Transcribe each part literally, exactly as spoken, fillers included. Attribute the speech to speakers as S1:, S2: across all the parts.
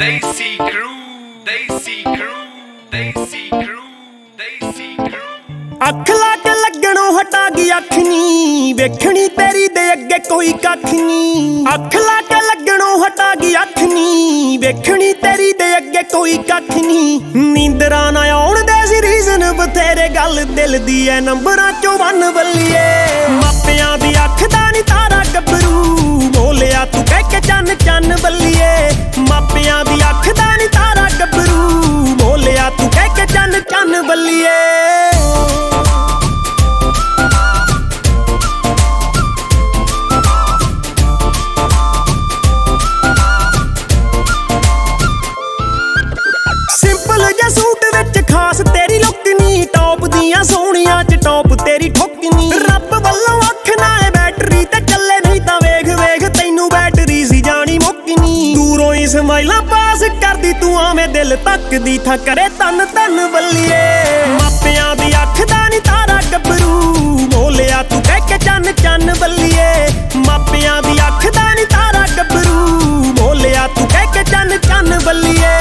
S1: Desi crew, Desi crew, Desi crew, Desi crew।
S2: ਅੱਖ ਲਾ ਕੇ ਲੱਗਣੋਂ ਹਟਾ ਗਈ ਅੱਖ ਨੀ, ਵੇਖਣੀ ਤੇਰੀ ਦੇ ਅੱਗੇ ਕੋਈ ਕੱਖ ਨੀ। ਅੱਖ ਲਾ ਕੇ ਲੱਗਣੋਂ ਹਟਾ ਗਈ ਅੱਖ ਨੀ, ਵੇਖਣੀ ਤੇਰੀ ਦੇ ਅੱਗੇ ਕੋਈ ਕੱਖ ਨੀ। ਨੀਂਦਰਾਂ ਨਾ ਆਉਣ ਦੇ ਸੀ ਰੀਜ਼ਨ ਬਥੇਰੇ, ਗੱਲ ਦਿਲ ਦੀ ਐ ਨੰਬਰਾਂ ਚੋਂ ਵੰਨ ਬੱਲੀਏ। ਮਾਪਿਆਂ ਦੀ ਅੱਖ ਦਾ ਨੀ ਤਾਰਾ ਗੱਭਰੂ, ਬੋਲਿਆ ਤੂੰ ਕਹਿ ਕੇ ਚੰਨ ਚੰਨ ਬੱਲੀਏ। ਮਾਪਿਆਂ ਦੀ ਅੱਖ ਦਾ ਨੀ ਤਾਰਾ ਗੱਭਰੂ, ਬੋਲਿਆ ਤੂੰ ਕਹਿ ਕੇ ਚੰਨ ਚੰਨ ਬੱਲੀਏ। ਸੂਟ ਵਿੱਚ ਖਾਸ ਤੇਰੀ ਲੁੱਕ ਨੀ, ਟੌਪ ਦੀਆਂ ਸੋਹਣੀਆਂ ਚ ਟੌਪ ਤੇਰੀ ਠੁੱਕ ਨੀ। ਰੱਬ ਵੱਲੋਂ ਅੱਖ ਨਾ ਏ ਬੈਟਰੀ ਤੇ ਚੱਲੇ, ਨਹੀਂ ਤਾਂ ਵੇਖ ਵੇਖ ਤੈਨੂੰ ਬੈਟਰੀ ਸੀ ਜਾਣੀ ਮੁੱਕ ਨੀ। ਦੂਰੋਂ ਹੀ ਸਮਾਈਲਾਂ ਪਾਸ ਕਰਦੀ ਤੂੰ ਆਵੇਂ ਦਿਲ ਤੱਕਦੀ ਥਾਂ ਕਰੇ ਤਨ ਤਨ ਬੱਲੀਏ। ਮਾਪਿਆਂ ਦੀ ਅੱਖ ਦਾ ਨੀ ਤਾਰਾ ਗੱਭਰੂ, ਬੋਲਿਆ ਤੂੰ ਕਹਿ ਕੇ ਚੰਨ ਚੰਨ ਬੱਲੀਏ। ਮਾਪਿਆਂ ਦੀ ਅੱਖ ਦਾ ਨੀ ਤਾਰਾ ਗੱਭਰੂ, ਬੋਲਿਆ ਤੂੰ ਕਹਿ ਕੇ ਚੰਨ ਚੰਨ ਬੱਲੀਏ।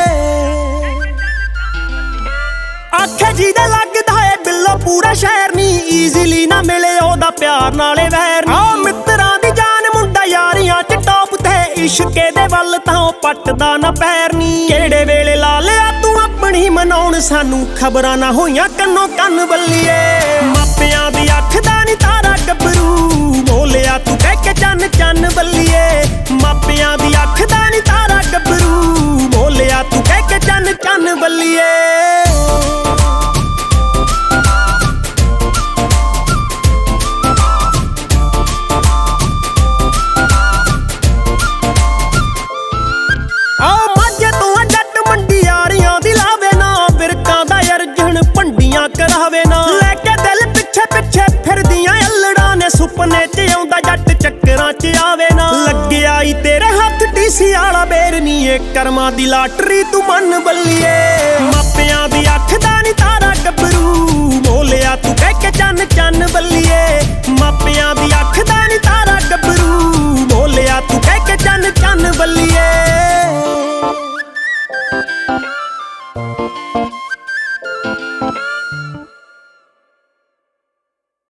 S2: ਆਖੇ ਜਿਹਦਾ ਲੱਗਦਾ ਏ ਬਿੱਲੋ ਪੂਰਾ ਸ਼ਹਿਰ ਨੀ, ਈਜ਼ੀਲੀ ਨਾ ਮਿਲੇ ਉਹਦਾ ਪਿਆਰ ਨਾਲੇ ਵੈਰ ਨੀ। ਆ ਮਿੱਤਰਾਂ ਦੀ ਜਾਨ ਮੁੰਡਾ ਯਾਰੀਆਂ ਚ ਟੌਪ ਤੇ, ਇਸ਼ਕੇ ਦੇ ਵੱਲ ਤਾਂ ਉਹ ਪੱਟਦਾ ਨਾ ਪੈਰ ਨੀ। ਕਿਹੜੇ ਵੇਲੇ ਲਾ ਲਿਆ ਤੂੰ ਆਪਣੀ ਮਨਾਉਣ ਸਾਨੂੰ, ਖਬਰਾਂ ਨਾ ਹੋਈਆਂ ਕੰਨੋਂ ਕੰਨ ਬੱਲੀਏ। ਮਾਪਿਆਂ ਦੀ ਅੱਖ ਦਾ ਨੀ ਤਾਰਾ ਗੱਭਰੂ, ਬੋਲਿਆ ਤੂੰ ਕਹਿ ਕੇ ਚੰਨ ਚੰਨ ਬੱਲੀਏ। ਮਾਪਿਆਂ ਦੀ ਅੱਖ ਦਾ ਨੀ ਤਾਰਾ ਗੱਭਰੂ, ਬੋਲਿਆ ਤੂੰ ਕਹਿ ਕੇ ਚੰਨ ਚੰਨ ਬੱਲੀਏ। ਕਰਾਵੇ ਨਾ ਲੈ ਕੇ ਦਿਲ ਪਿੱਛੇ ਪਿੱਛੇ ਫਿਰਦੀਆਂ ਅਲੜਾਂ ਨੇ, ਸੁਪਨੇ ਚ ਆਉਂਦਾ ਜੱਟ ਚੱਕਰਾਂ ਚ ਆਵੇ ਨਾ। ਲੱਗਿਆ ਈ ਤੇਰੇ ਹੱਥ ਟੀਸੀ ਵਾਲਾ ਬੇਰ ਨੀ, ਏ ਕਰਮਾਂ ਦੀ ਲਾਟਰੀ ਤੂੰ ਮੰਨ ਬੱਲੀਏ। ਮਾਪਿਆਂ ਦੀ ਅੱਖ ਦਾ ਨੀ ਤਾਰਾ ਗੱਭਰੂ, ਬੋਲਿਆ ਤੂੰ ਕਹਿ ਕੇ ਚੰਨ ਚੰਨ ਬੱਲੀਏ। ਮਾਪਿਆਂ ਦੀ ਅੱਖ ਦਾ ਨੀ ਤਾਰਾ ਗੱਭਰੂ, ਬੋਲਿਆ ਤੂੰ ਕਹਿ ਕੇ ਚੰਨ ਚੰਨ ਬੱਲੀਏ।